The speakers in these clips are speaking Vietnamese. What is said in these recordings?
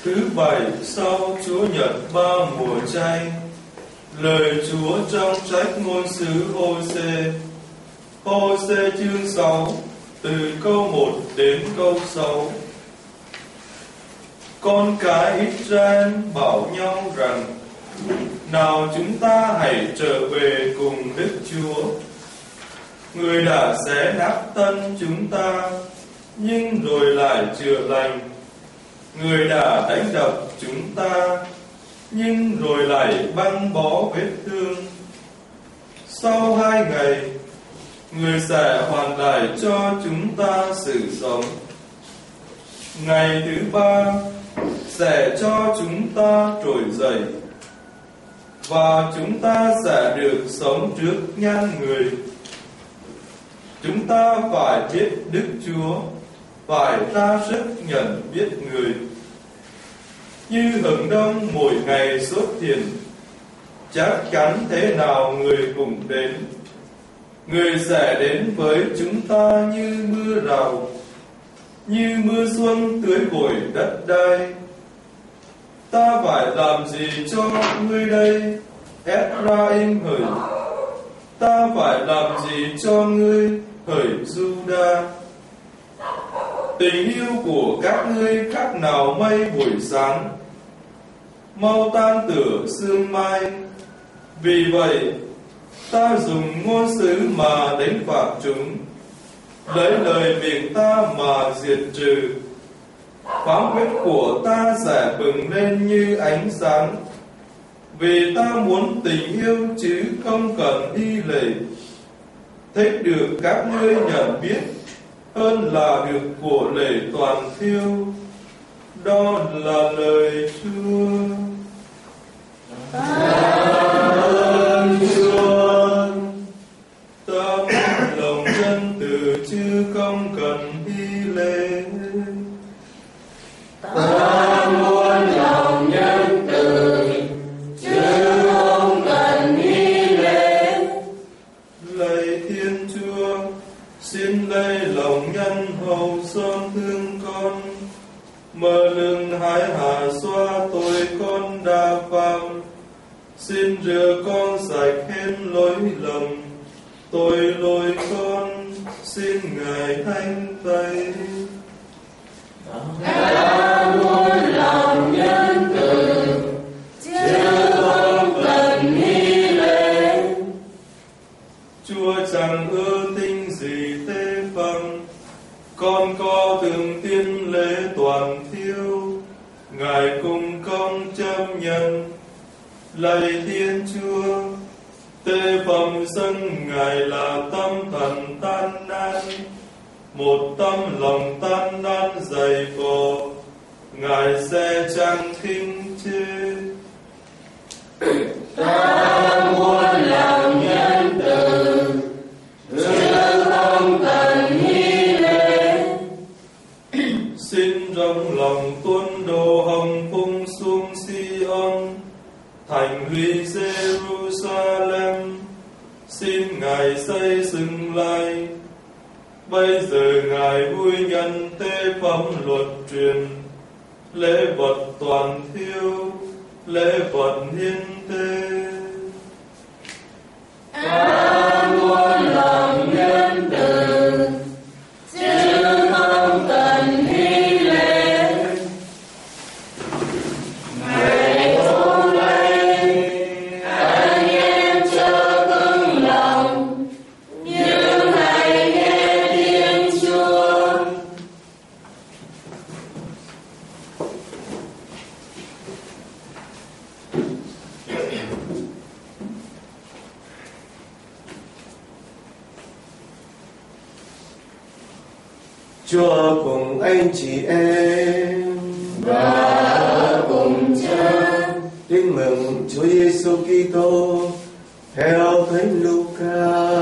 Thứ bảy sau Chúa Nhật ba mùa chay. Lời Chúa trong sách ngôn sứ Hô-sê. Hô-sê chương 6 từ câu 1 đến câu 6. Con cái Israel bảo nhau rằng: nào chúng ta hãy trở về cùng Đức Chúa. Người đã xé nát thân chúng ta, nhưng rồi lại chữa lành. Người đã đánh đập chúng ta, nhưng rồi lại băng bó vết thương. Sau 2 ngày, người sẽ hoàn lại cho chúng ta sự sống. Ngày thứ 3 sẽ cho chúng ta trỗi dậy, và chúng ta sẽ được sống trước nhan người. Chúng ta phải biết Đức Chúa, phải ra sức nhận biết người. Như hừng đông mỗi ngày xuất hiện, chắc chắn thế nào người cũng đến. Người sẽ đến với chúng ta như mưa rào, như mưa xuân tưới bụi đất đai. Ta phải làm gì cho ngươi đây, Ephraim hỡi? Ta phải làm gì cho ngươi, hỡi Juda? Tình yêu của các ngươi khác nào mây buổi sáng, mau tan tựa sương mai. Vì vậy ta dùng ngôn sứ mà đánh phạt chúng, lấy lời miệng ta mà diệt trừ. Phán quyết của ta sẽ bừng lên như ánh sáng, vì ta muốn tình yêu chứ không cần y lệ. Thích được các ngươi nhận biết hơn là được của lễ toàn thiêu. Đó là lời Chúa. Cảm ơn Chúa. Ta muốn lòng nhân từ chứ không cần y lệ. Ta muốn lòng nhân từ chứ không cần y lễ. Lạy Thiên Chúa, xin lấy lòng nhân hầu xót thương con, mở lưng hái hạ xoa tội con đã phạm. Xin rửa con sạch hết lỗi lầm, tội lỗi con xin Ngài thanh tẩy. Ta muốn lòng nhân từ chứ không cần y lễ. Chúa chẳng ưa tinh gì tế phẩm, con có thường tiên lễ toàn thiêu. Ngài cùng công chấp nhận. Lạy Thiên Chúa, tế phẩm dâng Ngài là tâm thần tan nát, một tâm lòng tan nát dày vò. Ngài sẽ chẳng khinh chê. Ta muốn lòng nhân từ chứ không cần y lễ. Xin rộng lòng tuôn đổ hồng phúc xuống Sion, thành lũy Jerusalem. Xin Ngài xây dựng lại. Bây giờ Ngài vui nhận tế phẩm luật truyền, lễ vật toàn thiêu, lễ vật hiến tế. Ta muốn lòng nhân từ chứ không cần y lễ. Ngày hôm nay anh em chớ cứng lòng, nhưng hãy nghe tiếng Chúa. Chúa cùng anh chị em Và cùng Cha. tin mừng Chúa Giêsu Kitô theo Thánh Luca.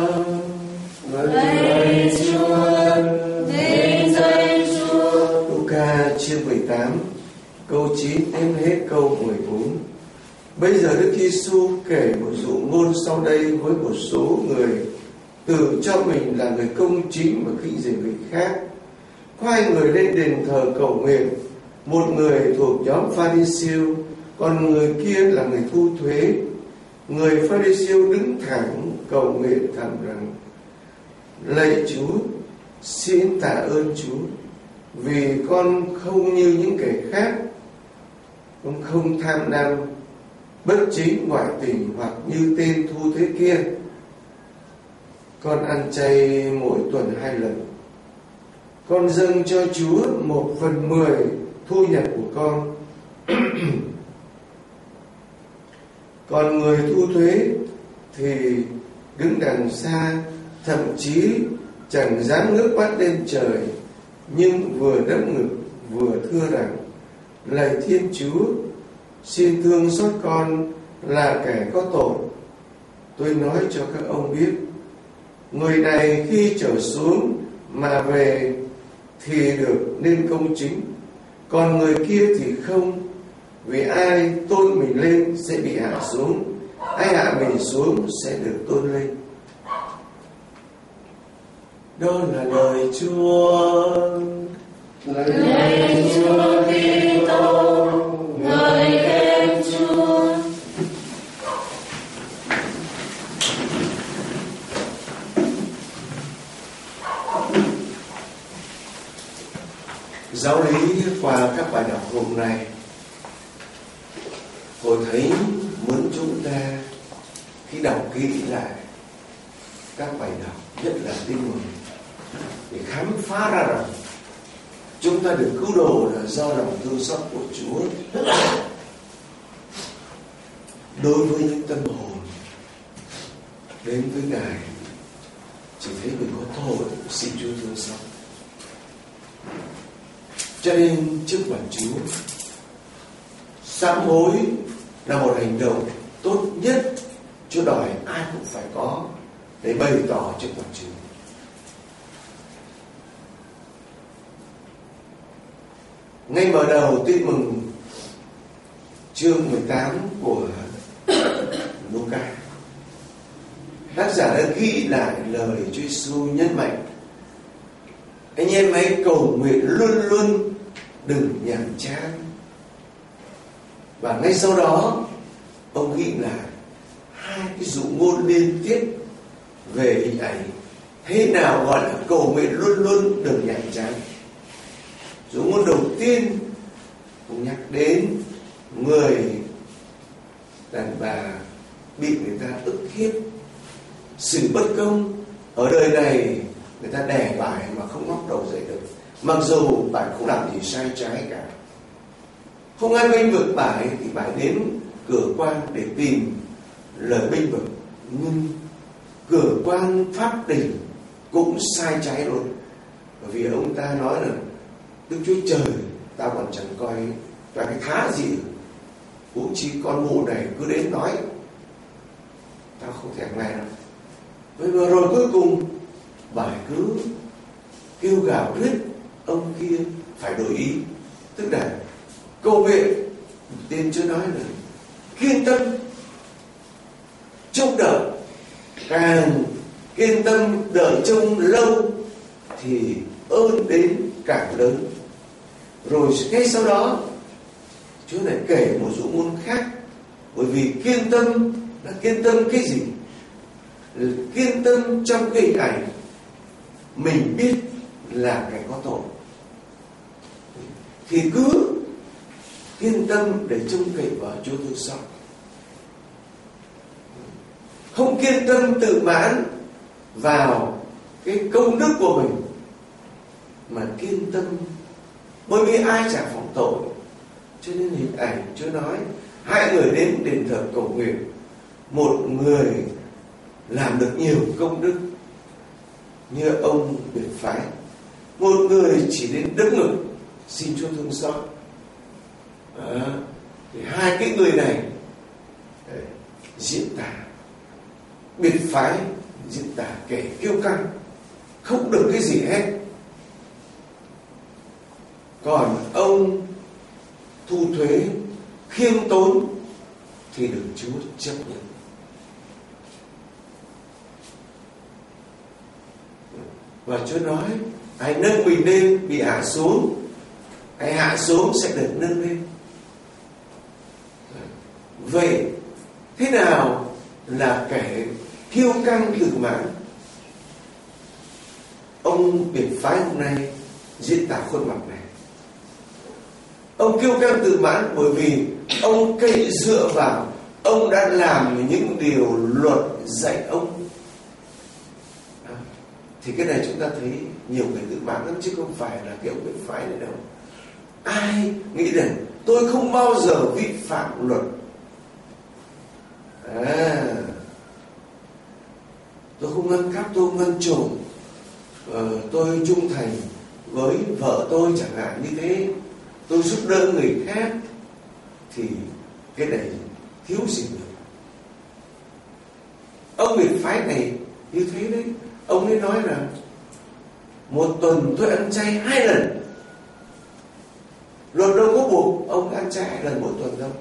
Lạy Chúa, vinh danh Chúa. Luca chương 18 câu 9 đến hết câu 14. Bây giờ Đức Giêsu kể một dụ ngôn sau đây với một số người tự cho mình là người công chính mà khinh rẻ người khác. Có hai người lên đền thờ cầu nguyện. một người thuộc nhóm Pha-ri-siêu, còn người kia là người thu thuế. Người Pha-ri-siêu đứng thẳng cầu nguyện thầm rằng: Lạy Chúa, xin tạ ơn Chúa, vì con không như những kẻ khác. Con không tham lam, bất chính, ngoại tình hoặc như tên thu thuế kia. Con ăn chay mỗi tuần 2 lần. Con dâng cho Chúa 1/10 thu nhập của con. Còn người thu thuế thì đứng đằng xa, thậm chí chẳng dám ngước mắt lên trời, nhưng vừa đấm ngực vừa thưa rằng: Lạy Thiên Chúa, xin thương xót con là kẻ có tội. Tôi nói cho các ông biết, người này khi trở xuống mà về thì được nên công chính, còn người kia thì không. Vì ai tôn mình lên sẽ bị hạ xuống, ai hạ mình xuống sẽ được tôn lên. Đó là lời Chúa. Lạy Chúa Kitô, ngợi khen Chúa. Giáo lý qua các bài đọc hôm nay, tôi thấy muốn chúng ta khi đọc kỹ lại các bài đọc, nhất là Tin Mừng, để khám phá ra rằng chúng ta được cứu độ là do lòng thương xót của Chúa đối với những tâm hồn đến với Ngài chỉ thấy mình có tội, xin Chúa thương xót. Cho nên trước mặt Chúa, sám hối là một hành động tốt nhất Chúa đòi ai cũng phải có để bày tỏ trước mặt Chúa. Ngay mở đầu Tin Mừng chương 18 của Luca, tác giả đã ghi lại lời Chúa Giêsu nhấn mạnh: anh em hãy cầu nguyện luôn luôn, đừng nhàm chán. Và ngay sau đó ông ghi lại 2 cái dụ ngôn liên tiếp về hình ảnh thế nào gọi là cầu nguyện luôn luôn đừng nhàm chán. Dụ ngôn đầu tiên ông nhắc đến người đàn bà bị người ta ức hiếp, sự bất công ở đời này, người ta đè bài mà không ngóc đầu dậy được, mặc dù bài không làm gì sai trái cả. Không ai bênh vực bài thì bài đến cửa quan để tìm lời bênh vực, nhưng cửa quan pháp đình cũng sai trái luôn, bởi vì ông ta nói là Đức Chúa Trời tao còn chẳng coi ra cái thá gì, huống chi con mụ này cứ đến nói tao không thèm nghe đâu. Vậy rồi cuối cùng bài cứ kêu gào riết ông kia phải đổi ý, tức là cầu nguyện. Tên Chúa nói là kiên tâm trông đợi, càng kiên tâm đợi trông lâu thì ơn đến càng lớn. Rồi ngay sau đó Chúa lại kể một dụ ngôn khác, bởi vì kiên tâm là kiên tâm cái gì? Kiên tâm trong cái hình ảnh mình biết là kẻ có tội thì cứ kiên tâm để trông cậy vào Chúa thương xót. Không kiên tâm tự mãn vào cái công đức của mình, mà kiên tâm bởi vì ai chả phạm tội. Cho nên hình ảnh Chúa nói 2 người đến đền thờ cầu nguyện, một người làm được nhiều công đức như ông biệt phái, một người chỉ đến đấm ngực xin Chúa thương xót. Thì 2 cái người này diễn tả, biệt phái diễn tả kẻ kiêu căng, không được cái gì hết, còn ông thu thuế khiêm tốn thì được Chúa chấp nhận. Và Chúa nói ai nâng mình lên bị hạ xuống, hãy hạ xuống sẽ được nâng lên. Vậy thế nào là kẻ kiêu căng tự mãn? Ông biệt phái hôm nay diễn tả khuôn mặt này. Ông kiêu căng tự mãn bởi vì ông cậy dựa vào ông đã làm những điều luật dạy ông. Thì cái này chúng ta thấy nhiều người tự mãn lắm, chứ không phải là cái ông biệt phái này đâu. Ai nghĩ rằng tôi không bao giờ vi phạm luật, tôi không ăn cắp, tôi không ăn trộm, tôi trung thành với vợ tôi chẳng hạn như thế, tôi giúp đỡ người khác, thì cái này thiếu gì nữa. Ông biệt phái này như thế đấy. Ông ấy nói là một tuần tôi ăn chay 2 lần. Luật đâu có buộc ông ăn chay 2 lần mỗi tuần đâu.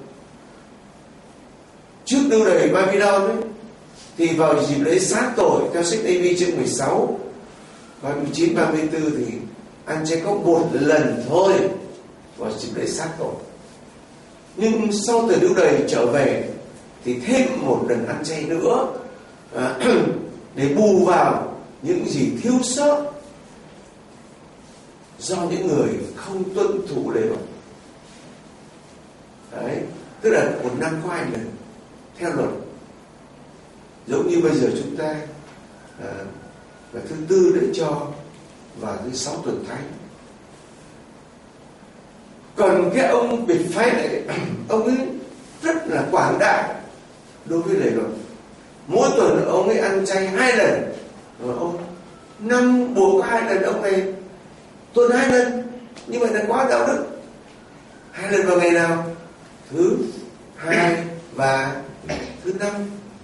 Trước Đưu Đầy Babylon ấy, thì vào dịp lễ sát tội theo sách A.V. chương 16 và 19-34 thì ăn chay có 1 lần thôi vào dịp lễ sát tội. Nhưng sau thời Đưu Đầy trở về thì thêm 1 lần ăn chay nữa để bù vào những gì thiếu sót do những người không tuân thủ lễ luật. Đấy, tức là 1 năm có 2 lần theo luật. Giống như bây giờ chúng ta là thứ Tư để cho và thứ 6 tuần thánh. Còn cái ông biệt phái này, ông ấy rất là quảng đại đối với lễ luật. Mỗi tuần ông ấy ăn chay 2 lần. Ông năm buộc 2 lần, ông này tuần 2 lần, như vậy là quá đạo đức. 2 lần vào ngày nào? Thứ 2 và thứ 5.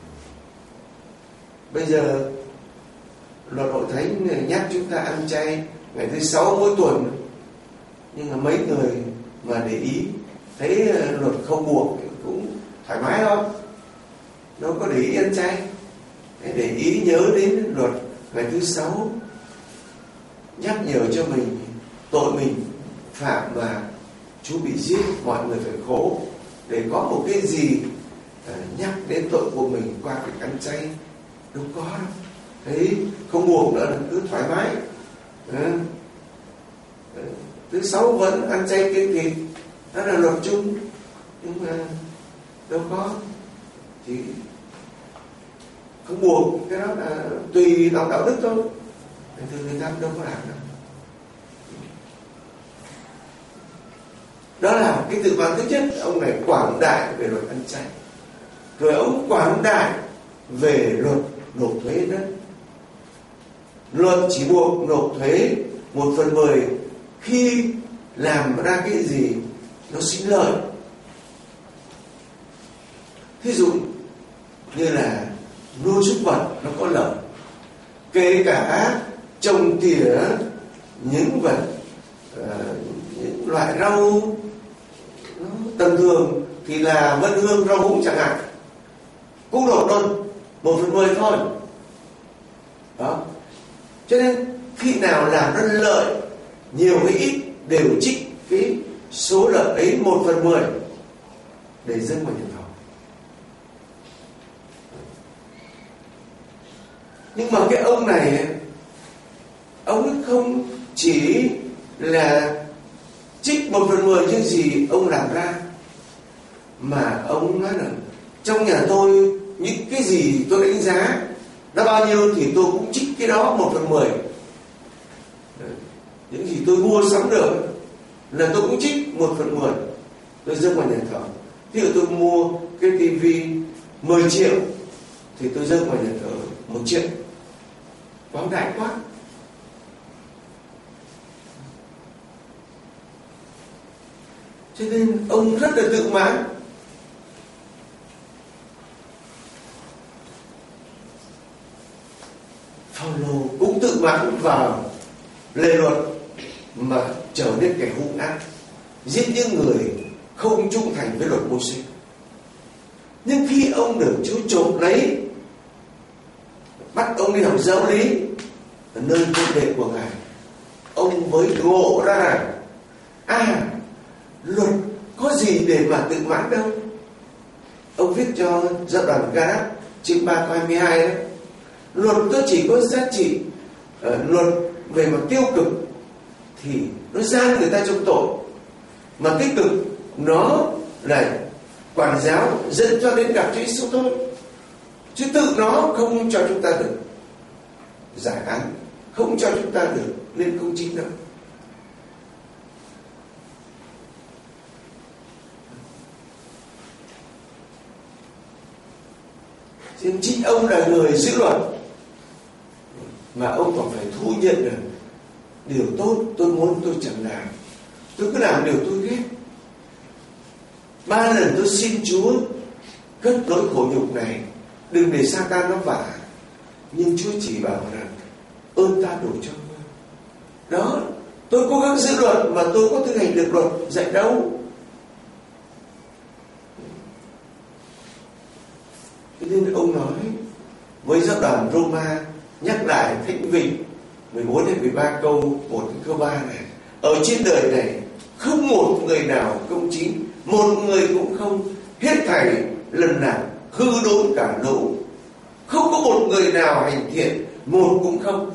Bây giờ luật Hội Thánh nhắc chúng ta ăn chay ngày thứ 6 mỗi tuần, nhưng mà mấy người mà để ý thấy luật không buộc cũng thoải mái thôi, đâu có để ý ăn chay. Để ý nhớ đến luật ngày thứ 6 nhắc nhở cho mình tội mình phạm mà Chúa bị giết, mọi người phải khổ, để có một cái gì nhắc đến tội của mình qua việc ăn chay. Đâu có đâu. Thấy không buộc nữa là cứ thoải mái. Thứ 6 vẫn ăn chay kiêng thịt, đó là luật chung, nhưng mà đâu có thì không buộc. Cái đó là tùy lòng đạo đức thôi, thì người ta đâu có làm đâu. Đó là cái tự mãn thứ nhất. Ông này quảng đại về luật ăn chay, rồi ông quảng đại về luật nộp thuế đất. Luật chỉ buộc nộp thuế 1/10 khi làm ra cái gì nó sinh lợi. Thí dụ như là nuôi súc vật nó có lợi, kể cả trồng tỉa những vật, những loại rau tầm thường thì là vân hương, rau húng chẳng hạn, cũng nộp luôn 1/10 thôi. Đó. Cho nên khi nào làm nó lợi nhiều hay ít đều trích cái số lợi ấy 1/10 để dâng vào nhà thờ. Nhưng mà cái ông này, ông không chỉ là trích 1/10 những gì ông làm ra, mà ông nói là trong nhà tôi những cái gì tôi đánh giá nó bao nhiêu thì tôi cũng trích cái đó 1/10. Những gì tôi mua sắm được là tôi cũng trích 1/10 tôi dâng vào nhà thờ. Ví dụ tôi mua cái tivi 10 triệu thì tôi dâng vào nhà thờ 1 triệu. Quảng đại quá. Cho nên ông rất là tự mãn. Phaolô cũng tự mãn vào lề luật mà trở nên kẻ hung ác, giết những người không trung thành với luật Mô-sê. Nhưng khi ông được Chúa trộm lấy, bắt ông đi học giáo lý ở nơi cung điện của Ngài, ông mới ngộ ra luật có gì để mà tự mãn đâu. Ông viết cho giáo đoàn Ga-đát chương 3 câu 22 đấy. Luật nó chỉ có giá trị luật về mặt tiêu cực thì nó giam người ta trong tội, mà tích cực nó là quản giáo dẫn cho đến gặp Chúa Giêsu thôi, chứ tự nó không cho chúng ta được giải án, không cho chúng ta được lên công chính đâu. Chính ông là người giữ luật, mà ông còn phải thú nhận là điều tốt tôi muốn tôi chẳng làm, tôi cứ làm điều tôi ghét. 3 lần tôi xin Chúa cất nỗi khổ nhục này, đừng để Sa-tan nó vả, nhưng Chúa chỉ bảo rằng ơn ta đổ cho ngươi. Đó, tôi cố gắng giữ luật mà tôi có thực hành được luật dạy đâu. Thế nên ông nói với giáo đoàn Roma, nhắc lại Thánh Vịnh 14 đến 13 câu 1 đến câu 3 này: ở trên đời này không một người nào công chính, một người cũng không, hết thảy lần nào hư đốn cả lỗ, không có một người nào hành thiện, một cũng không.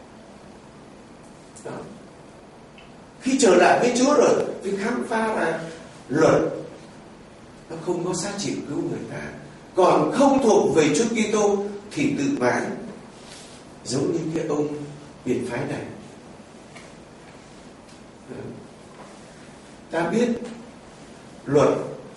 Đó. Khi trở lại với Chúa rồi, thì khám phá ra luật nó không có giá trị cứu người ta, còn không thuộc về Chúa Kitô thì tự mãn, giống như cái ông biệt phái này. Ta biết luật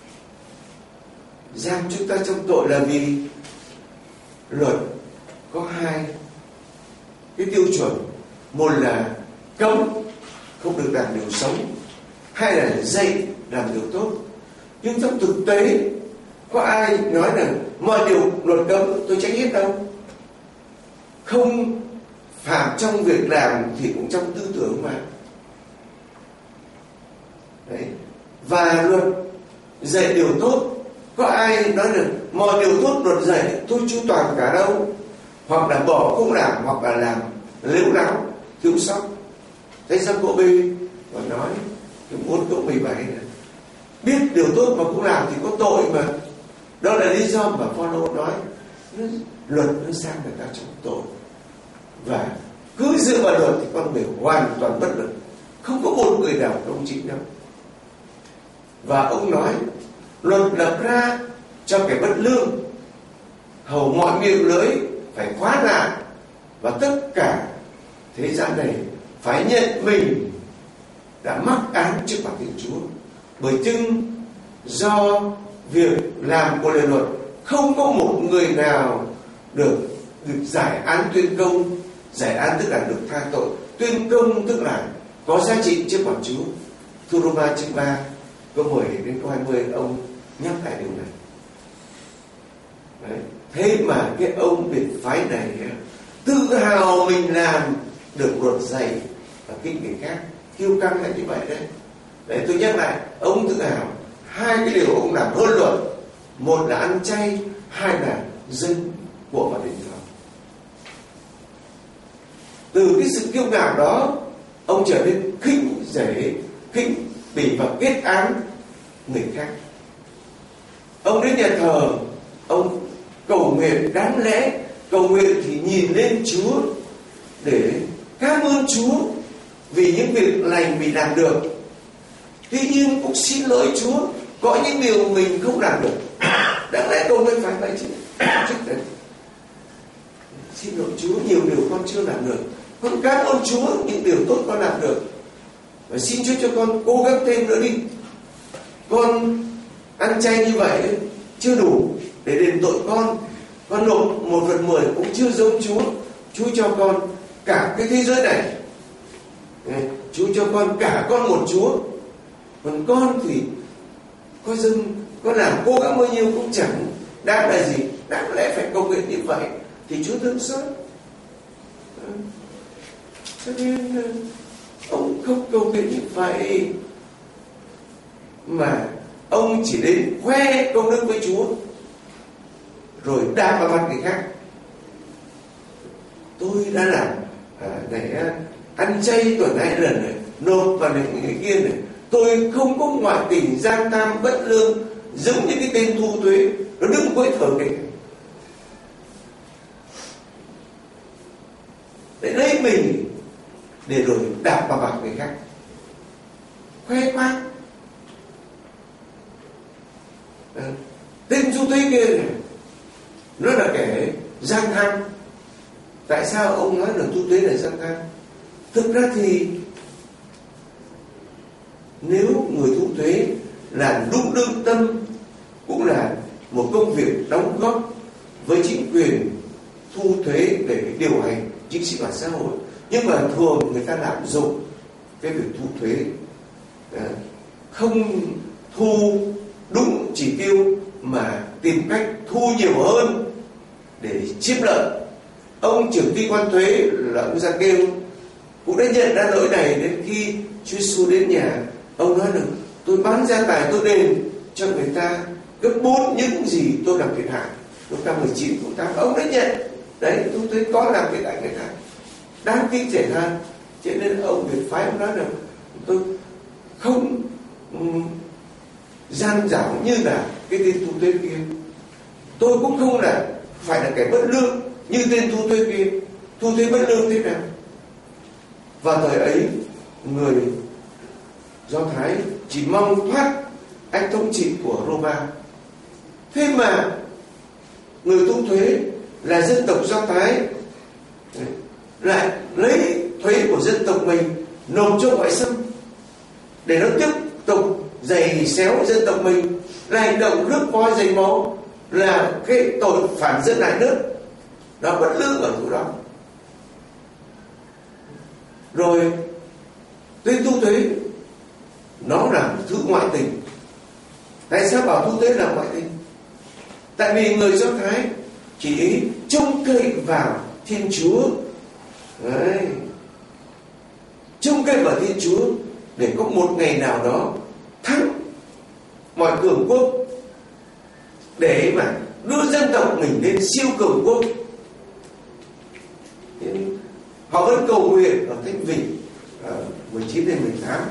giam chúng ta trong tội là vì luật có 2 cái tiêu chuẩn: một là cấm không được làm điều xấu, 2 là dạy làm điều tốt. Nhưng trong thực tế có ai nói rằng mọi điều luật cấm tôi tránh hết đâu? Không phạm trong việc làm thì cũng trong tư tưởng mà. Đấy. Và luật dạy điều tốt, có ai nói rằng mọi điều tốt luật dạy tôi chu toàn cả đâu? Hoặc là bỏ không làm, hoặc là làm lếu láo, thiếu sót. Thánh Giăng-cô-bê còn nói cái 4 câu 17 này: biết điều tốt mà cũng làm thì có tội mà. Đó là lý do mà Phaolô nói luật nó giam người ta trong tội, và cứ dựa vào luật thì con người hoàn toàn bất lực, không có một người nào công chính đâu. Và ông nói luật lập ra cho kẻ bất lương, hầu mọi miệng lưỡi phải khóa lại, và tất cả thế gian này phải nhận mình đã mắc án trước mặt Thiên Chúa. Bởi chưng do việc làm của lời luật, không có một người nào được giải án tuyên công. Giải án tức là được tha tội, tuyên công tức là có giá trị trước mặt Chúa. Thư Roma chương 3 câu 10 đến câu 20 ông nhắc lại điều này. Đấy. Thế mà cái ông biệt phái này tự hào mình làm được luật dạy và khích người khác, kiêu căng là như vậy đấy. Đấy, tôi nhắc lại, ông tự hào 2 cái điều ông làm hơn luật: một là ăn chay, 2 là dân của và đền thờ. Từ cái sự kiêu ngạo đó, ông trở nên khinh rể, khinh bỉ và kết án người khác. Ông đến nhà thờ, ông cầu nguyện, đáng lẽ cầu nguyện thì nhìn lên Chúa để cảm ơn Chúa vì những việc lành mình làm được. Tuy nhiên cũng xin lỗi Chúa, có những điều mình không làm được. Đáng lẽ cầu nguyện phải vậy chứ. Xin lỗi Chúa, nhiều điều con chưa làm được, con cảm ơn Chúa những điều tốt con làm được, và xin Chúa cho con cố gắng thêm nữa đi. Con ăn chay như vậy chưa đủ để đền tội con nộp 1/10 cũng chưa giống Chúa. Chúa cho con cả cái thế giới này, Chúa cho con cả con một Chúa, còn con thì có dưng con làm cố gắng bao nhiêu cũng chẳng đáng là gì. Đáng lẽ phải cầu nguyện như vậy thì Chúa thương xót. Cho nên ông không cầu nguyện như vậy, mà ông chỉ đến khoe công đức với Chúa rồi đạp vào mặt người khác. Tôi đã làm này, ăn chay tuần 2 lần này, nộp vào người kia này, tôi không có ngoại tình, gian tham, bất lương, giống như cái tên thu thuế, nó đứng cuối thờ kệ để lấy mình, để rồi đạp vào mặt người khác, khoe khoang. Tên thu thuế kia này, nó là kẻ gian tham. Tại sao ông nói là thu thuế là gian tham? Thực ra thì nếu người thu thuế là đúng lương tâm, cũng là một công việc đóng góp với chính quyền thu thuế để điều hành chính sinh hoạt xã hội, nhưng mà thường người ta lạm dụng cái việc thu thuế, không thu đúng chỉ tiêu mà tìm cách thu nhiều hơn để chiếm lợi. Ông trưởng ty quan thuế là ông Giăng-kêu cũng đã nhận ra lỗi này. Đến khi Chúa Giêsu đến nhà, ông nói rằng tôi bán gia tài tôi đền cho người ta gấp 4 những gì tôi làm thiệt hại. Lúc năm 19 cũng ta ông đã nhận đấy, thu thuế có làm thiệt hại người ta, đáng kính trẻ than. Cho nên ông biệt phái ông nói rằng tôi không gian dảo như là cái tên thu thuế kia, tôi cũng không là phải là kẻ bất lương như tên thu thuế kia. Thu thuế bất lương thế nào? Vào thời ấy, người Do Thái chỉ mong thoát ách thống trị của Roma. Thế mà người thu thuế là dân tộc Do Thái lại lấy thuế của dân tộc mình nộp cho ngoại xâm để nó tiếp tục giày xéo dân tộc mình, là hành động rước voi giày máu, là cái tội phản dân lại nước. Nó bất lương ở chỗ đó. Rồi tên thu thuế nó là thứ ngoại tình. Tại sao bảo thu thuế là ngoại tình? Tại vì người Do Thái chỉ trông cậy vào Thiên Chúa. Đấy. Trông cậy vào Thiên Chúa để có một ngày nào đó thắng mọi cường quốc, để mà đưa dân tộc mình lên siêu cường quốc. Họ vẫn cầu nguyện ở Thanh Vịnh 19 đến 18.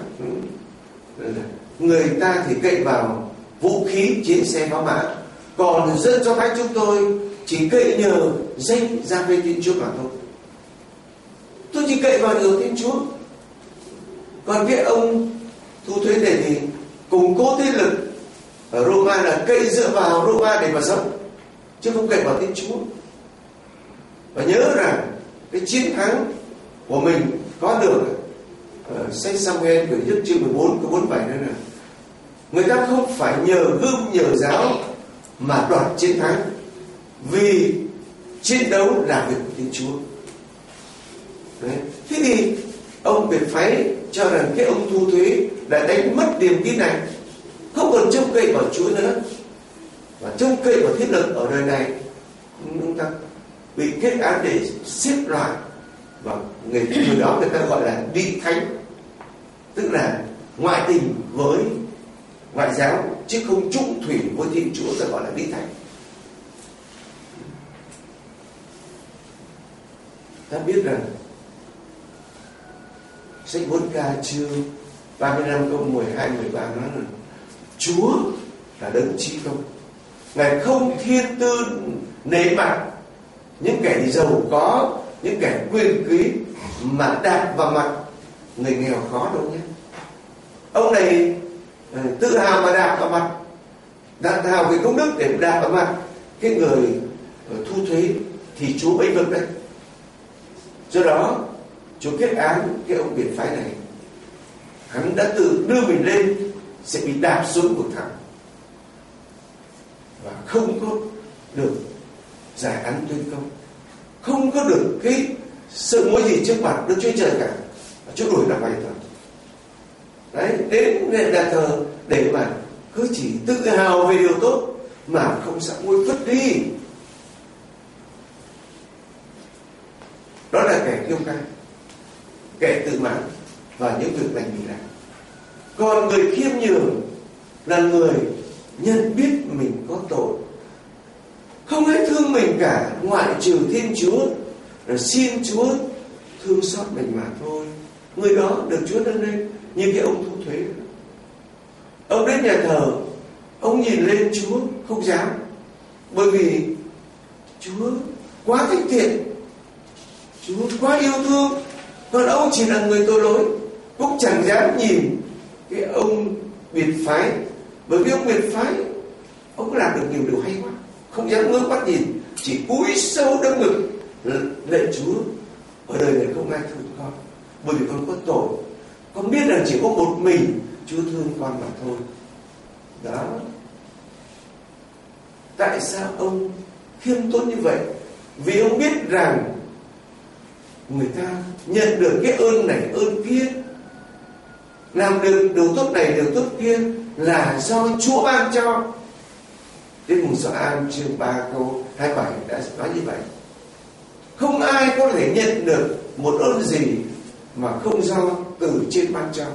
Người ta thì cậy vào vũ khí, chiến xe, pháo mã, còn dân Do Thái chúng tôi chỉ cậy nhờ danh Giăng-vê Thiên Chúa mà thôi. Tôi chỉ cậy vào điều Thiên Chúa. Còn cái ông thu thuế này thì củng cố thế lực ở Roma, là cậy dựa vào Roma để mà sống, chứ không cậy vào Thiên Chúa. Và nhớ rằng cái chiến thắng của mình có được sách Sa-mu-eel của nhất chương 14 câu 47 này là người ta không phải nhờ gươm nhờ giáo mà đoạt chiến thắng, vì chiến đấu là việc của Thiên Chúa. Đấy. Thế thì ông biệt phái cho rằng cái ông thu thuế đã đánh mất niềm tin này, không còn trông cậy vào Chúa nữa, và trông cậy vào thiết lực ở đời này. Chúng ta bị kết án để xếp loại, và người đó người ta gọi là đi thánh, tức là ngoại tình với ngoại giáo, chứ không trung thủy với Thiên Chúa, ta gọi là đi thánh. Ta biết rằng sách 4Ca chương 35 câu 12 13 nói là Chúa là đấng chí công, Ngài không thiên tư nể mặt những kẻ giàu có, những kẻ quyền quý mà đạp vào mặt người nghèo khó đâu nhé. Ông này tự hào mà đạp vào mặt, tự hào về công đức để đạp vào mặt cái người thu thuế, thì Chúa bấy vực đấy. Do đó Chúa kết án cái ông biệt phái này. Hắn đã tự đưa mình lên, sẽ bị đạp xuống vực thẳm và không có được giải án tuyên công, không có được cái sự mỗi gì trước mặt Đức Chúa Trời cả. Chúa đuổi là bài thờ. Đấy, đến nhà thờ để mà cứ chỉ tự hào về điều tốt mà không sẵn nguôi vứt đi. Đó là kẻ kiêu căng, kẻ tự mãn và những việc lành mình làm. Còn người khiêm nhường là người nhận biết mình có tội, không ai thương mình cả ngoại trừ Thiên Chúa, rồi xin Chúa thương xót mình mà thôi. Người đó được Chúa nâng lên như cái ông thu thuế. Ông đến nhà thờ, ông nhìn lên Chúa không dám, bởi vì Chúa quá thánh thiện, Chúa quá yêu thương. Còn ông chỉ là người tội lỗi, cũng chẳng dám nhìn cái ông biệt phái, bởi vì ông biệt phái ông làm được nhiều điều hay quá, không dám ngước mắt nhìn, chỉ cúi sâu đấm ngực lạy Chúa, ở đời này không ai thương con, bởi vì con có tội, con biết rằng chỉ có một mình Chúa thương con mà thôi. Đó, tại sao ông khiêm tốn như vậy? Vì ông biết rằng người ta nhận được cái ơn này ơn kia, làm được điều tốt này điều tốt kia là do Chúa ban cho. Đến mùng Gioan chương 3 câu 27 đã nói như vậy. Không ai có thể nhận được một ơn gì mà không do từ trên ban cho.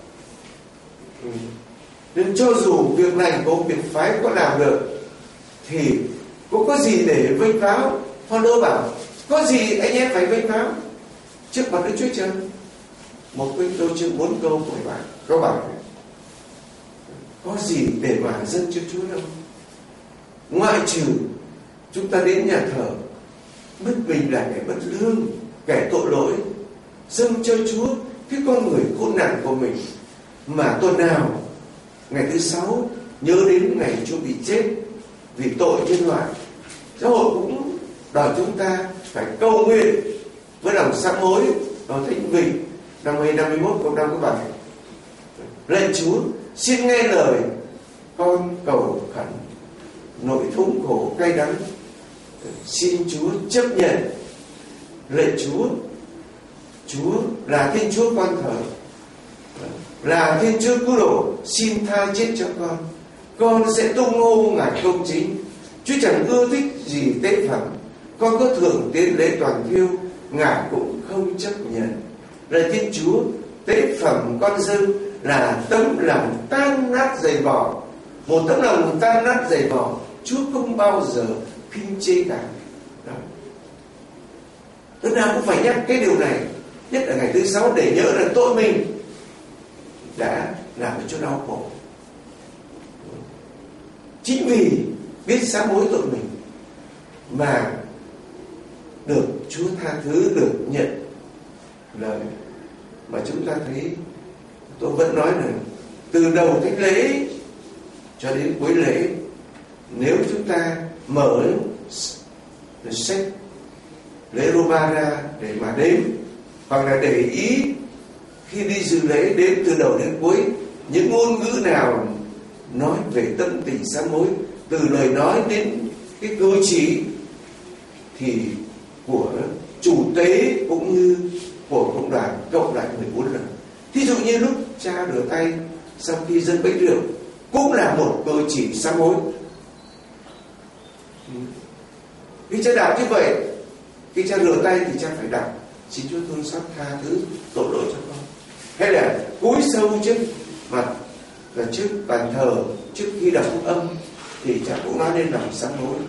Nên cho dù việc này của ông biệt phái có làm được thì cũng có gì để vênh váo. Phaolô bảo có gì anh em phải vênh váo trước mặt Đức Chúa Trời. 1 Cô-rinh-tô chương 4 câu 17 câu 7. Có gì để mà dâng cho Chúa đâu, ngoại trừ chúng ta đến nhà thờ biết mình là kẻ bất lương, kẻ tội lỗi, dâng cho Chúa cái con người khốn nạn của mình. Mà tuần nào ngày thứ 6 nhớ đến ngày Chúa bị chết vì tội nhân loại, giáo hội cũng đòi chúng ta phải cầu nguyện với lòng sám hối vào Thánh Vịnh 51 câu 5 câu 7. Lạy Chúa, xin nghe lời con cầu khẩn nỗi thống khổ cay đắng, xin Chúa chấp nhận. Lạy Chúa, Chúa là Thiên Chúa con thờ, là Thiên Chúa cứu độ, xin tha chết cho con sẽ tung hô Ngài công chính. Chúa chẳng ưa thích gì tế phẩm, con có thưởng tế lễ toàn thiêu, Ngài cũng không chấp nhận. Lạy Thiên Chúa, tế phẩm con dâng là tấm lòng tan nát dày vỏ, một tấm lòng tan nát dày vỏ Chúa không bao giờ khinh chê cả. Lúc nào cũng phải nhắc cái điều này, nhất là ngày thứ 6 để nhớ rằng tội mình đã làm cho Chúa đau khổ. Chính vì biết sám hối tội mình mà được Chúa tha thứ, được nhận lời. Mà chúng ta thấy, tôi vẫn nói là từ đầu thánh lễ cho đến cuối lễ, nếu chúng ta mở sách lễ Roma ra để mà đếm, hoặc là để ý khi đi dự lễ đếm từ đầu đến cuối những ngôn ngữ nào nói về tâm tình sám hối, từ lời nói đến cái cử chỉ thì của chủ tế cũng như của cộng đoàn cộng lại 14 lần. Thí dụ như lúc cha rửa tay sau khi dâng bánh rượu cũng là một cử chỉ sám hối. Khi cha đọc như vậy, khi cha rửa tay thì cha phải đọc xin Chúa thương xót tha thứ tội lỗi cho con, hay là cúi sâu trước mặt và trước bàn thờ trước khi đọc phúc âm thì cha cũng nói đến lòng sám hối.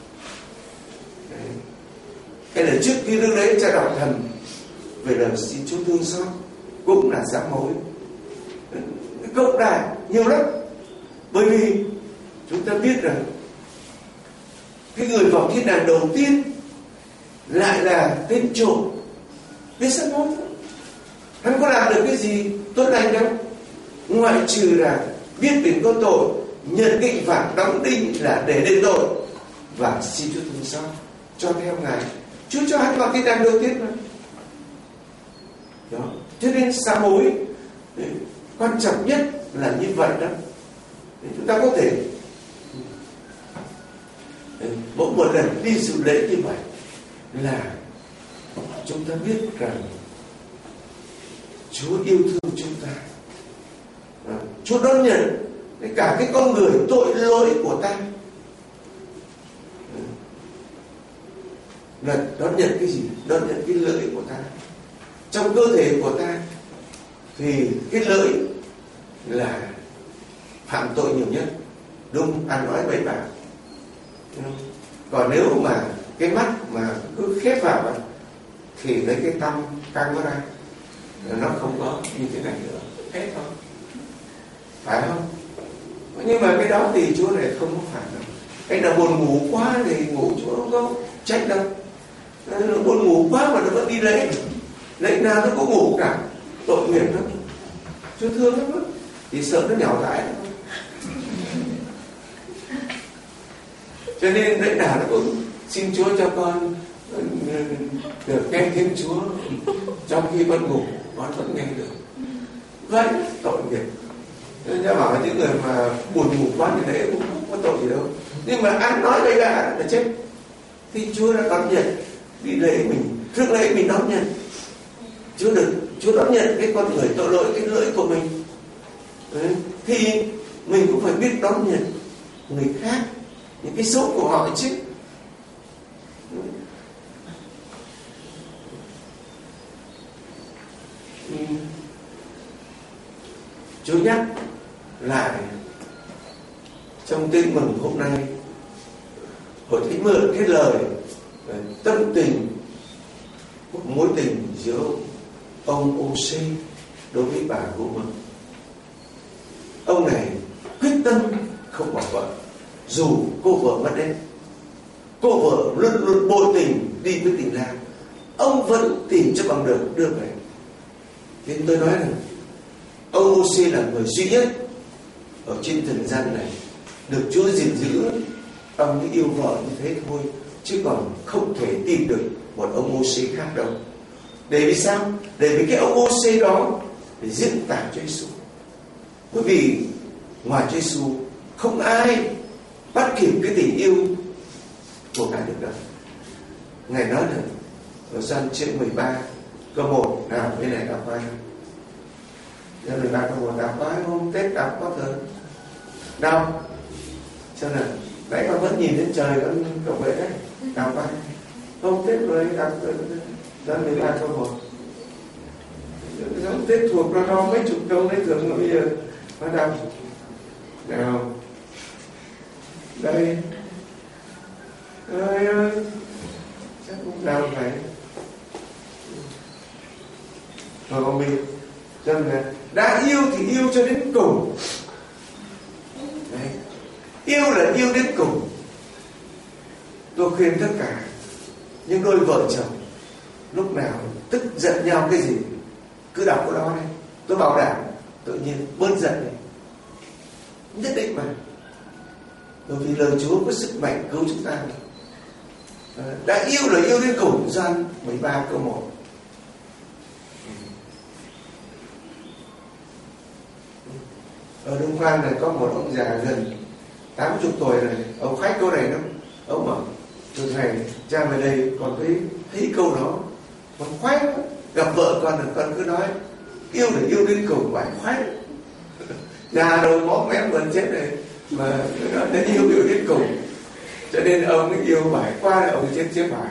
Hay là trước khi đương lễ cha đọc thầm về lời xin Chúa thương xót cũng là sám hối. Cộng lại nhiều lắm, bởi vì chúng ta biết rằng cái người vào thiên đàng đầu tiên lại là tên trộm, biết sám hối. Hắn có làm được cái gì tốt lành đâu, ngoại trừ là biết mình có tội, nhận định phạt đóng đinh là để đền tội và xin Chúa thương xót cho theo Ngài. Chúa cho hắn vào thiên đàng đầu tiên mà. Đó, cho nên sám hối quan trọng nhất là như vậy đó. Để chúng ta có thể mỗi một lần đi dự lễ như vậy là chúng ta biết rằng Chúa yêu thương chúng ta. Chúa đón nhận cả cái con người tội lỗi của ta, là đón nhận cái gì? Đón nhận cái lưỡi của ta. Trong cơ thể của ta thì cái lưỡi là phạm tội nhiều nhất, đúng, ăn nói bậy bạ. Còn nếu mà cái mắt mà cứ khép vào thì lấy cái tăm căng nó ra, nó không có như thế này nữa, hết không? Phải không? Nhưng mà cái đó thì Chúa này không có phải đâu. Cái nào buồn ngủ quá thì ngủ, Chúa không có trách đâu. Nó buồn ngủ quá mà nó vẫn đi lễ, lễ nào nó có ngủ cả, tội nghiệp lắm. Chúa thương lắm, thì sợ nó nhào lại. Cho nên lễ nào nó cũng xin Chúa cho con được nghe tiếng Chúa, trong khi con ngủ con vẫn nghe được. Vậy tội nghiệp. Nên nhà bảo là những người mà buồn ngủ quá thì đấy cũng không có tội gì đâu. Nhưng mà ăn nói gây ra là chết. Thì Chúa đã đón nhận đi lễ mình, trước lễ mình đón nhận. Chúa đón nhận cái con người tội lỗi, cái lỗi của mình. Đấy. Thì mình cũng phải biết đón nhận người khác, những cái xấu của họ chứ. Chúa nhắc lại trong tin mừng hôm nay, Hội Thánh mượn cái lời tâm tình, mối tình giữa ông O.C. đối với bà Gomer. Ông này quyết tâm không bỏ vợ, dù cô vợ mất đến. Cô vợ luôn luôn bội tình đi với tình lang, ông vẫn tìm cho bằng được đưa về. Nên tôi nói rằng ông O.C. là người duy nhất ở trên trần gian này được Chúa gìn giữ trong cái yêu vợ như thế thôi, chứ còn không thể tìm được một ông O.C. khác đâu. Để vì sao? Để vì cái ông O.C. đó để diễn tả Chúa Giêsu. Bởi vì ngoài Chúa Giêsu không ai bắt kịp cái tình yêu của Ngài được đâu. Ngài nói là ở Gioan chương 13 câu 1 nào bên này đọc qua. Gioan 13 câu 1 đọc qua, hôm Tết đọc có thời đâu. Cho nên đấy con vẫn nhìn đến trời con cậu vậy đấy, đọc qua. Hôm Tết rồi đọc Gioan 13 câu 1. Giống Tết thuộc nó mấy chục câu đấy, thường mà bây giờ nó đọc nào đây. Ơi ơi, chắc cũng đau phải. Rồi ông mình cho nên đã yêu thì yêu cho đến cùng. Đấy. Yêu là yêu đến cùng. Tôi khuyên tất cả những đôi vợ chồng lúc nào tức giận nhau cái gì cứ đọc cái đó đây, tôi bảo đảm tự nhiên bớt giận này, nhất định mà. Bởi vì lời Chúa có sức mạnh cứu chúng ta. Đã yêu là yêu đến cùng. Gioan 13 câu 1. Ở Đông Khoan này có một ông già gần 80 tuổi rồi, ông khách câu này lắm. Ông bảo từ thầy cha về đây còn thấy câu đó còn khoái lắm. Gặp vợ con cứ nói yêu là yêu đến cùng, phải khoái. Nhà đâu mó mém gần chết này mà nó yêu đến cùng. Cho nên ông ấy yêu phải qua là ông chết phải.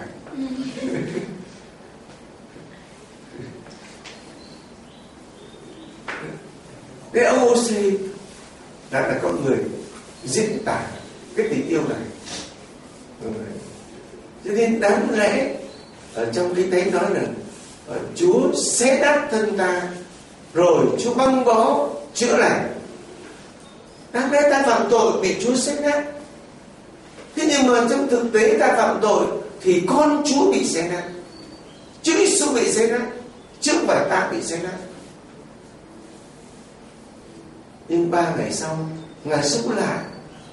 Cái ông O.C. là con người diễn tả cái tình yêu này. Cho nên đáng lẽ ở trong cái Thánh nói là Chúa xé đắp thân ta, rồi Chúa băng bó chữa lành. Đáng lẽ ta phạm tội bị Chúa xé nát. Thế nhưng mà trong thực tế ta phạm tội thì con Chúa bị xé nát, Chúa Giêsu bị xé nát, chứ không phải ta bị xé nát. Nhưng 3 ngày sau Ngài sống lại,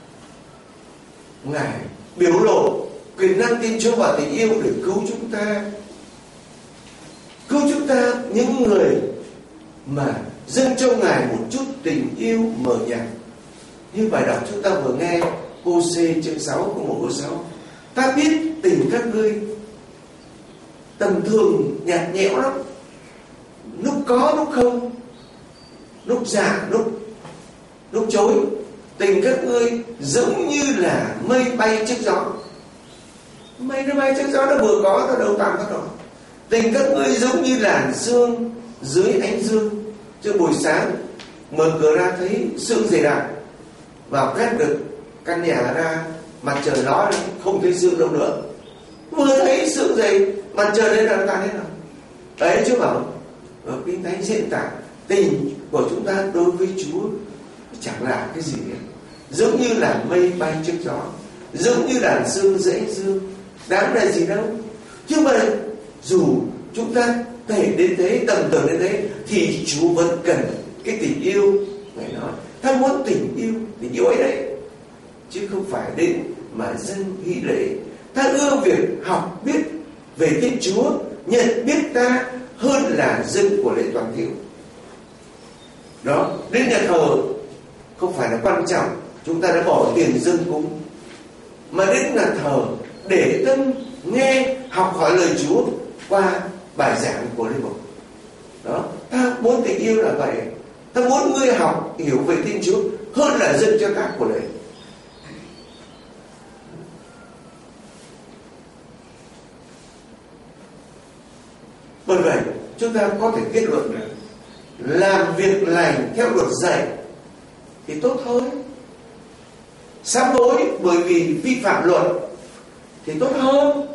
Ngài biểu lộ quyền năng Thiên Chúa và tình yêu để cứu chúng ta. Cứu chúng ta, những người mà dâng cho Ngài một chút tình yêu mờ nhạt. Như bài đọc chúng ta vừa nghe, O.C. chương 6 câu 1 câu 6. Ta biết tình các ngươi tầm thường nhạt nhẽo lắm, lúc có lúc không, lúc dạ lúc chối. Tình các ngươi giống như là mây bay trước gió. Mây nó bay trước gió, nó vừa có nó đâu tàn nó đó. Tình các ngươi giống như làn sương dưới ánh dương. Chứ buổi sáng mở cửa ra thấy sương dày đặc, vào quét được căn nhà ra, mặt trời ló lên không thấy sương đâu nữa. Vừa thấy sương dày, mặt trời lên là nó tan hết rồi. Đấy chứ bảo ở Kinh Thánh diễn tả tình của chúng ta đối với Chúa chẳng là cái gì hết. giống như là mây bay trước gió, giống như đàn sương dãy dương. Đáng là gì đâu. Nhưng mà dù chúng ta thể đến thế, tầm tưởng đến thế, thì Chúa vẫn cần cái tình yêu. Ngài nói ta muốn tình yêu ấy đấy, chứ không phải đến mà dâng nghi lễ. Ta ưa việc học biết về Thiên Chúa, nhận biết ta hơn là dâng của lễ toàn thiêu. Đó, đến nhà thờ không phải là quan trọng chúng ta đã bỏ tiền dâng cúng, mà đến nhà thờ để tâm nghe học hỏi lời Chúa qua bài giảng của linh mục. Đó, ta muốn tình yêu là vậy. Ta muốn ngươi học hiểu về Thiên Chúa hơn là dâng cho các của lễ. Bởi vậy chúng ta có thể kết luận là làm việc lành theo luật dạy thì tốt thôi. Sám hối bởi vì vi phạm luật thì tốt hơn.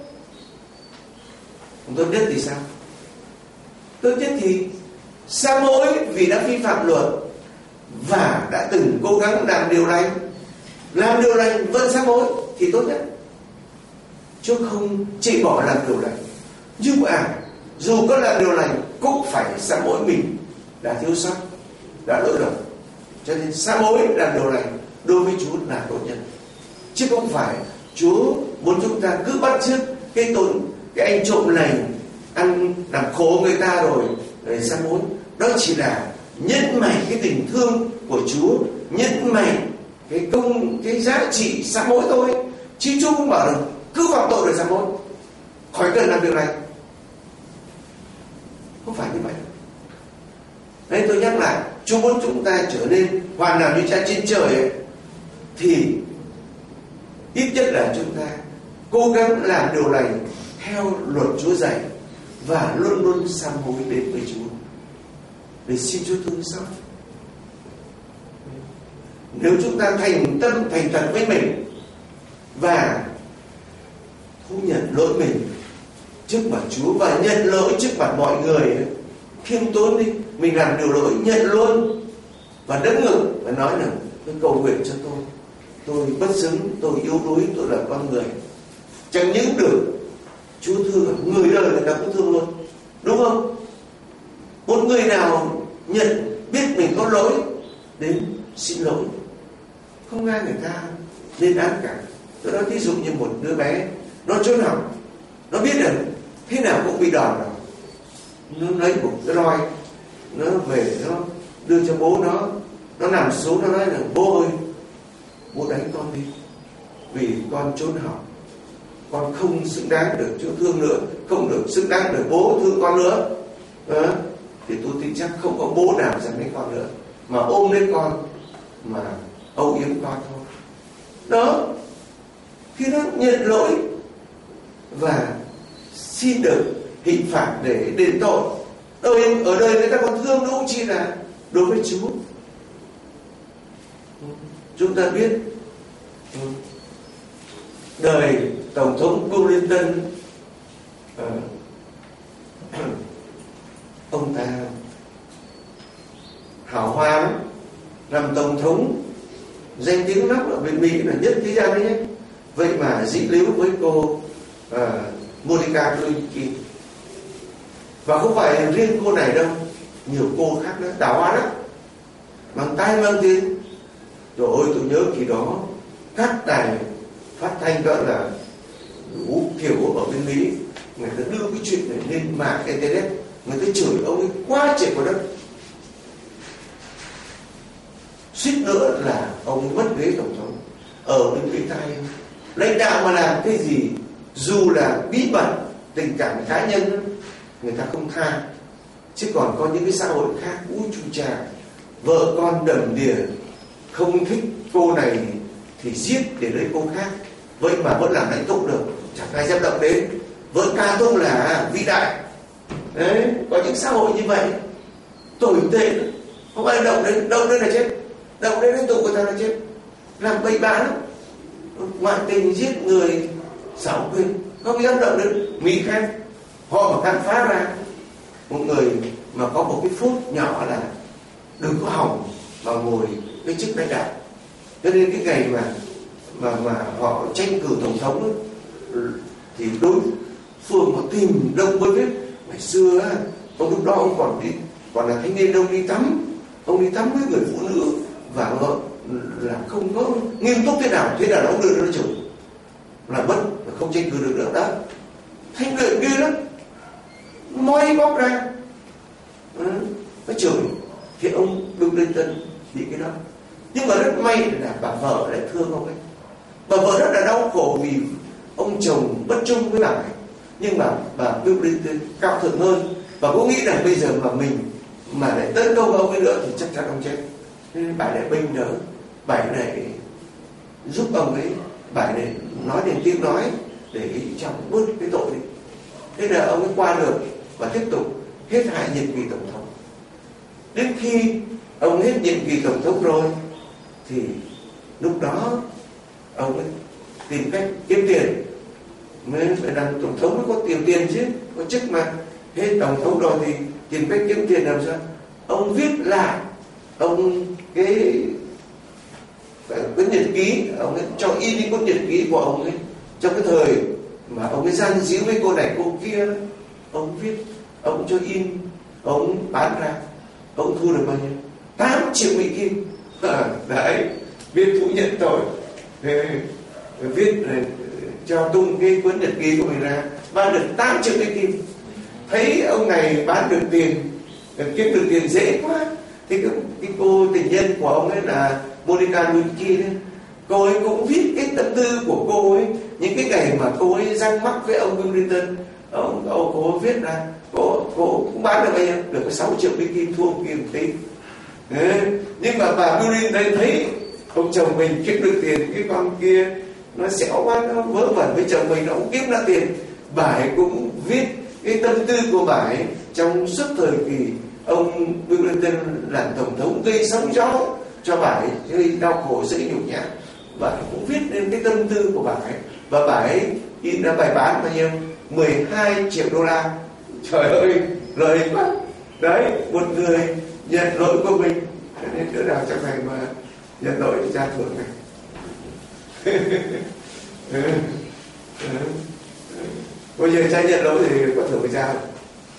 Tốt nhất thì sao? Tốt nhất thì sám hối vì đã vi phạm luật và đã từng cố gắng làm điều lành, vẫn sám hối thì tốt nhất, chứ không chỉ bỏ làm điều lành. Nhưng mà dù có làm điều lành cũng phải sám hối mình đã thiếu sót, đã lỗi lầm. Cho nên sám hối làm điều lành đối với Chúa là tốt nhất, chứ không phải Chúa muốn chúng ta cứ bắt chước cái anh trộm này ăn làm khổ người ta rồi sám hối. Đó chỉ là nhấn mạnh cái tình thương của Chúa, nhấn mạnh cái giá trị sám hối thôi, chứ Chúa không bảo là cứ phạm tội rồi sám hối, khỏi cần làm việc này. Không phải như vậy. Nên tôi nhắc lại, Chúa muốn chúng ta trở nên hoàn hảo như Cha trên trời ấy, thì ít nhất là chúng ta cố gắng làm điều lành theo luật Chúa dạy và luôn luôn sám hối đến với Chúa để xin Chúa thương xót. Nếu chúng ta thành tâm thành thật với mình và thú nhận lỗi mình trước mặt Chúa và nhận lỗi trước mặt mọi người, khiêm tốn đi, mình làm điều lỗi nhận luôn và đấm ngực và nói là tôi cầu nguyện cho tôi bất xứng, tôi yếu đuối, tôi là con người. Chẳng những được Chúa thương, người đời người ta cũng thương luôn, đúng không? Một người nào nhận biết mình có lỗi đến xin lỗi, không ai người ta lên án cả. Tôi nói ví dụ như một đứa bé nó trốn học, nó biết là thế nào cũng bị đòn rồi, nó lấy một cái roi, nó về nó đưa cho bố nó nằm xuống, nó nói là bố ơi, bố đánh con đi, vì con trốn học, con không xứng đáng được Chúa thương nữa, không được xứng đáng được bố thương con nữa. Thì tôi tin chắc không có bố nào dám lấy con nữa, mà ôm lấy con mà âu yếm con thôi. Đó, khi nó nhận lỗi và xin được hình phạt để đền tội, ở đời người ta còn thương đúng chi là đối với Chúa. Chúng ta biết đời Tổng thống Clinton, ông ta hào hoa lắm, làm tổng thống danh tiếng lắm ở bên Mỹ là nhất thế gian đấy nhé. Vậy mà dị líu với cô Monica Lewinsky. Và không phải riêng cô này đâu, nhiều cô khác nữa, đào hoa đó, bằng tay mang tiếng. Rồi ôi, tôi nhớ kỳ đó các đài phát thanh đó là đủ kiểu ở bên Mỹ, người ta đưa cái chuyện này lên mạng internet, người ta chửi ông ấy quá trời quá đất, suýt nữa là ông ấy mất ghế tổng thống. Ở bên Mỹ Tây, lãnh đạo mà làm cái gì dù là bí mật tình cảm cá nhân người ta không tha. Chứ còn có những cái xã hội khác, chu trà, vợ con đầm đìa, không thích cô này thì giết để lấy cô khác, vậy mà vẫn làm lãnh tụ được, chẳng ai dám động đến. Vợ ca tụng là vĩ đại đấy. Có những xã hội như vậy tồi tệ, không ai động đến là chết, động đến lãnh tụ người ta là chết, làm bậy bạ lắm, ngoại tình, giết người, xảo quyệt, không dám động đến. Mỹ khen họ mà khám phá ra một người mà có một cái phút nhỏ là đừng có hỏng mà ngồi cái chức lãnh đạo, Cho nên cái ngày mà họ tranh cử tổng thống ấy, thì đối phương họ tìm Đông mới biết ngày xưa á, ông lúc đó ông còn là thanh niên, ông đi tắm với người phụ nữ và vợ là không có nghiêm túc thế nào đó ông đưa nó chửi là mất, không tranh cử được nữa đó. Thanh luyện ghê lắm, moi bóc ra nó chửi thì ông Bill Clinton bị cái đó. Nhưng mà rất may là bà vợ lại thương ông ấy. Bà vợ rất là đau khổ vì ông chồng bất trung với bà ấy. Nhưng mà bà Bill Clinton cao thượng hơn và có nghĩ rằng bây giờ mà mình mà lại tấn công ông ấy nữa thì chắc chắn ông chết. Nên bà lại bênh đỡ, bà lại giúp ông ấy, bà lại nói đến tiếng nói để trong bớt cái tội đi. Thế là ông ấy qua được và tiếp tục hết 2 nhiệm kỳ tổng thống. Đến khi ông hết nhiệm kỳ tổng thống rồi thì lúc đó ông ấy tìm cách kiếm tiền, mới phải làm tổng thống mới có tiền chứ, có chức mà. Hết tổng thống rồi thì tìm cách kiếm tiền làm sao? Ông viết lại ông cái nhật ký, ông ấy cho in đi cuốn nhật ký của ông ấy trong cái thời mà ông ấy gian díu với cô này cô kia. Ông viết, ông cho in, ông bán ra, ông thu được bao nhiêu? 8 triệu Mỹ Kim. Đấy, viết thú nhận tội, viết cho tung cái cuốn nhật ký của mình ra, bán được 8 triệu Mỹ Kim. Thấy ông này bán được tiền, kiếm được tiền dễ quá, thì cái cô tình nhân của ông ấy là Monica Lewinsky đấy, cô ấy cũng viết cái tâm tư của cô ấy, những cái ngày mà cô ấy răng mắc với ông Bill Clinton. Cô viết ra, cô cũng bán được bao nhiêu? Được có 6 triệu Mỹ Kim, thua ông kia một tí. Nhưng mà bà Bill Clinton thấy ông chồng mình kiếm được tiền, cái con kia nó xẻo quá, nó vớ vẩn với chồng mình, nó cũng kiếm ra tiền. Bà ấy cũng viết cái tâm tư của bà ấy trong suốt thời kỳ ông Bill Clinton làm tổng thống, gây sóng gió cho bà ấy, gây đau khổ, dễ nhục nhã. Bà ấy cũng viết lên cái tâm tư của bà ấy, và bà ấy in ra bài bán bao nhiêu? 12 triệu đô la. Trời ơi, lời quá. Đấy, một người nhận lỗi của mình. Cho nên đứa nào trong này mà nhận lỗi thì cha thưởng này. Bây giờ cha nhận lỗi thì có thưởng với cha không?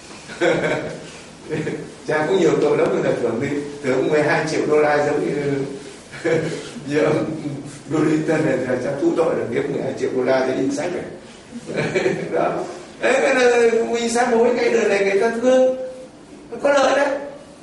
Cha cũng nhiều tội lắm, nhưng là thưởng đi, thưởng 12 triệu đô la giống như ông Bill Clinton này, là cha thu tội là kiếm 12 triệu đô la để in sách này. Đó. Đấy, cái là mình sám hối cái đời này người ta thương, có lợi đấy.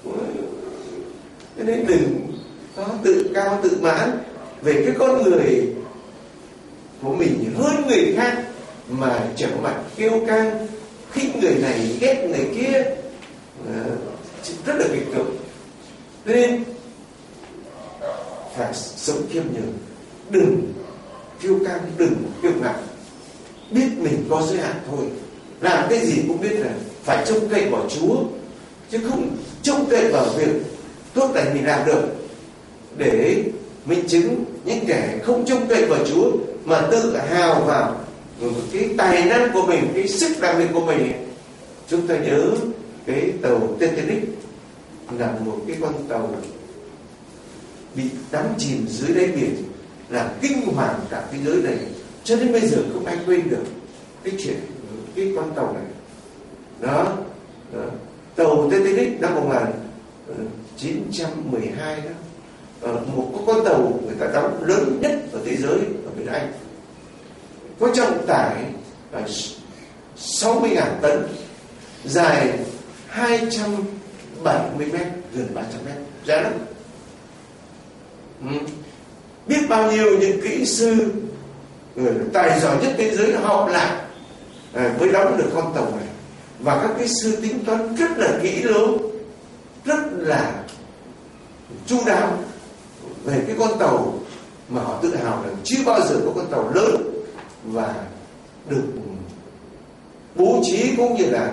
Cho nên đừng có tự cao tự mãn về cái con người của mình hơn người khác mà trở mặt kêu can, khinh người này ghét người kia, rất là kịch cực. Nên phải sống khiêm nhường, đừng kiêu căng, đừng kiêu ngạo, biết mình có giới hạn thôi. Làm cái gì cũng biết là phải trông cậy vào Chúa, chứ không trông cậy vào việc tốt lành mình làm được. Để minh chứng những kẻ không trông cậy vào Chúa mà tự hào vào cái tài năng của mình, cái sức làm việc của mình. Chúng ta nhớ cái tàu Titanic là một cái con tàu bị đắm chìm dưới đáy biển, làm kinh hoàng cả thế giới này. Cho đến bây giờ không ai quên được cái chuyện cái con tàu này. Đó. Tàu Titanic năm 1912 đó, một con tàu người ta đóng lớn nhất ở thế giới ở Biển Anh, có trọng tải 60.000 tấn, dài 270 mét, gần 300 mét, dài lắm. Biết bao nhiêu những kỹ sư, người tài giỏi nhất thế giới họp lại mới đóng được con tàu này. Và các kỹ sư tính toán rất là kỹ lưỡng, rất là chu đáo về cái con tàu mà họ tự hào rằng chưa bao giờ có con tàu lớn và được bố trí cũng như là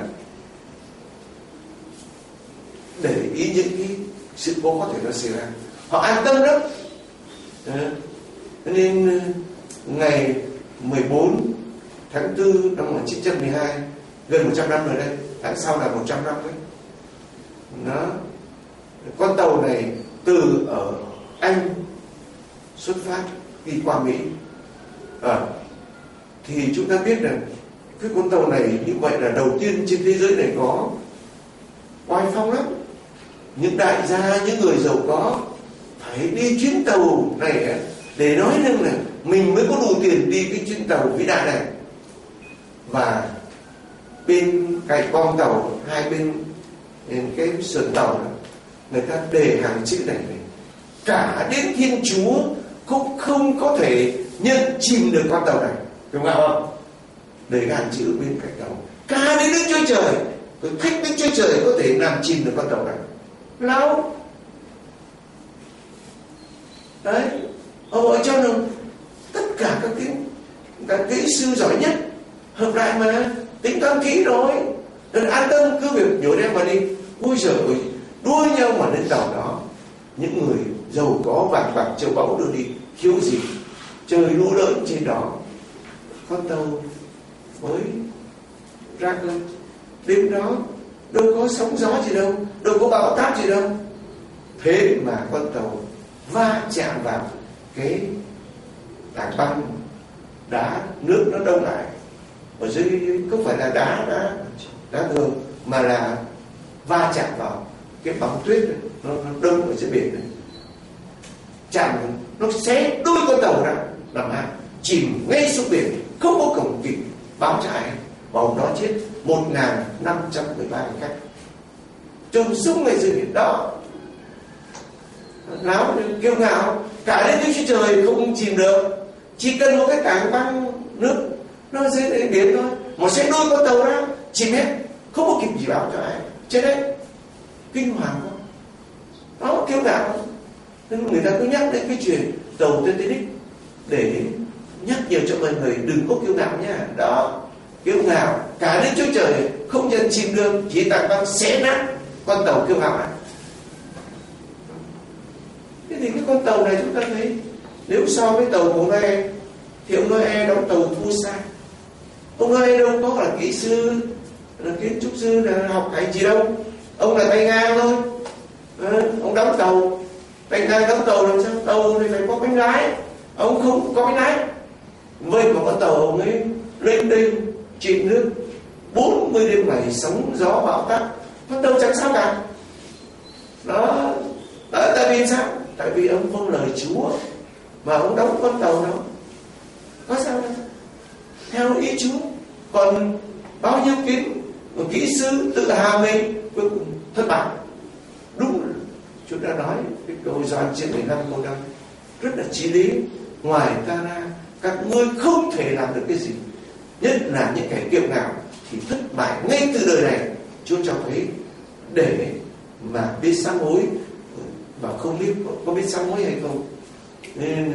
để ý những cái sự cố có thể nó xảy ra. Họ an tâm lắm. Nên ngày 14 tháng 4 năm 1912, gần 100 năm rồi đây, tháng sau là 100 năm đấy. Đó. Con tàu này từ ở Anh xuất phát đi qua Mỹ. Thì chúng ta biết rằng cái con tàu này như vậy là đầu tiên trên thế giới này có, oai phong lắm. Những đại gia, những người giàu có phải đi chuyến tàu này để nói rằng là mình mới có đủ tiền đi cái chuyến tàu vĩ đại này. Và bên cạnh con tàu, hai bên cái sườn tàu đó, người ta để hàng chữ này, cả đến Thiên Chúa cũng không có thể nhận chìm được con tàu này, đúng không? Để hàng chữ bên cạnh tàu, cả đến Đức Chúa Trời, tôi thích Đức Chúa Trời có thể làm chìm được con tàu này. Lâu đấy, ở cho nên tất cả các kỹ sư giỏi nhất hợp lại mà tính toán kỹ rồi, nên an tâm cứ việc nhổ đem mà đi. Ôi giời ơi, đua nhau mà lên tàu đó, những người giàu có vàng bạc châu báu đưa đi, thiếu gì, trời lũ lớn trên đó, con tàu mới ra khơi. Đêm đó đâu có sóng gió gì đâu, đâu có bão táp gì đâu, thế mà con tàu va chạm vào cái tảng băng đá, nước nó đông lại ở dưới, không phải là đá thường mà là va chạm vào cái băng tuyết này, nó đông ở dưới biển này, chạm nó xé đôi con tàu ra làm hai, chìm ngay xuống biển, không có cổng kịp báo chạy. Và hôm đó chết 1.513 khách trùng súng ngay dưới biển đó. Láo kiêu ngạo, cả đến Đức Chúa Trời không chìm được, chỉ cần một cái tảng băng nước nó dưới biển thôi, một xe đôi con tàu ra chìm hết, không có kịp gì báo cho ai, chết đấy. Kinh hoàng không? Đó, kiêu ngạo. Nên người ta cứ nhắc đến cái chuyện tàu Titanic để nhắc nhở cho mọi người đừng có kiêu ngạo nha. Đó, kiêu ngạo, cả Đức Chúa Trời không nhận chìm được, chỉ tảng băng xé nát con tàu kiêu ngạo này. Thế thì cái con tàu này chúng ta thấy, nếu so với tàu của Noe thì ông Noe đóng tàu thua xa. Ông Noe đâu có là kỹ sư, là kiến trúc sư, là học hành gì đâu. Ông là tay ngang thôi. Ông đóng tàu, tay ngang đóng tàu làm sao? Tàu thì phải có bánh lái, ông không có bánh lái. Vậy mà con tàu ông ấy lên đây chìm nước 40 đêm ngày, sóng gió bão táp, con tàu chẳng sao cả. Đó, tại vì sao? Tại vì ông vâng lời Chúa mà ông đóng con tàu đó, có sao đâu, theo ý Chúa. Còn bao nhiêu kỹ sư tự hào mình cuối cùng thất bại. Đúng, chúng ta nói cái câu Gioan chương 15 câu 5 rất là chí lý. Ngoài ta ra các ngươi không thể làm được cái gì, nhất là những kẻ kiêu ngạo thì thất bại ngay từ đời này. Chúa cho thấy để mà biết sám hối, và không biết có biết sám hối hay không. Nên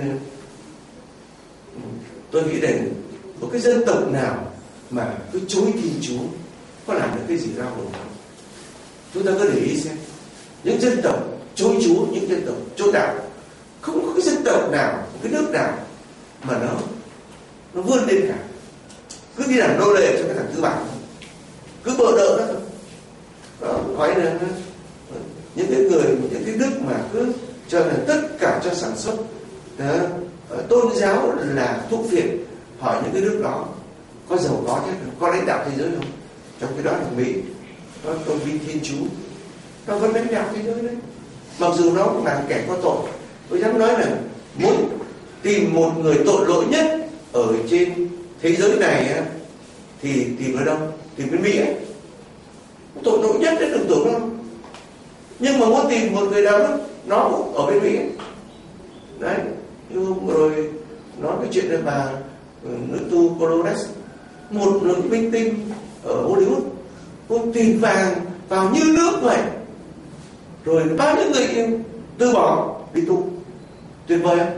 tôi nghĩ rằng một cái dân tộc nào mà cứ chối Thiên Chúa có làm được cái gì ra không? Chúng ta có để ý xem, những dân tộc chối Chúa, những dân tộc chối đạo, không có cái dân tộc nào, cái nước nào mà nó vươn lên cả. Cứ đi làm nô lệ cho cái thằng tư bản, cứ bợ đỡ đó thôi. Đó, hỏi là những cái người, những cái nước mà cứ cho là tất cả cho sản xuất đó, tôn giáo là thuốc phiện. Hỏi những cái nước đó có giàu có chứ, có lãnh đạo thế giới không? Trong cái đó là Mỹ, nó tôn vinh Thiên Chúa, nó vẫn lãnh đạo thế giới đấy. Mặc dù nó cũng là kẻ có tội. Tôi dám nói là muốn tìm một người tội lỗi nhất ở trên thế giới này á, thì tìm ở đâu? Tìm bên Mỹ ấy. Tội lỗi nhất đấy, đừng tưởng đâu. Nhưng mà muốn tìm một người nào nó cũng ở bên Mỹ ấy. Đấy, như hôm rồi nói cái chuyện là bà nữ tu Colores, một nữ minh tinh ở Hollywood, cô tìm vàng vào như nước vậy, rồi bao nhiêu người yêu từ bỏ đi tu. Tuyệt vời không?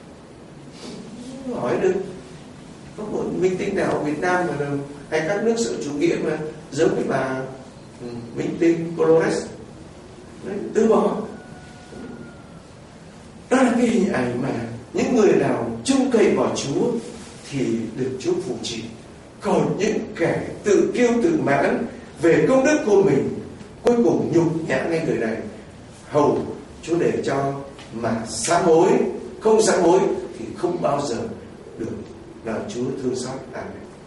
Hỏi được có một minh tinh nào ở Việt Nam mà hay các nước xã chủ nghĩa mà giống như bà minh tinh Colores từ bỏ. Đó là cái hình ảnh mà những người nào trông cậy vào Chúa thì được Chúa phù trì. Còn những kẻ tự kiêu tự mãn về công đức của mình, cuối cùng nhục nhã ngay người này, hầu Chúa để cho mà sám hối không sám hối thì không bao giờ được làm Chúa thương xót. Amen.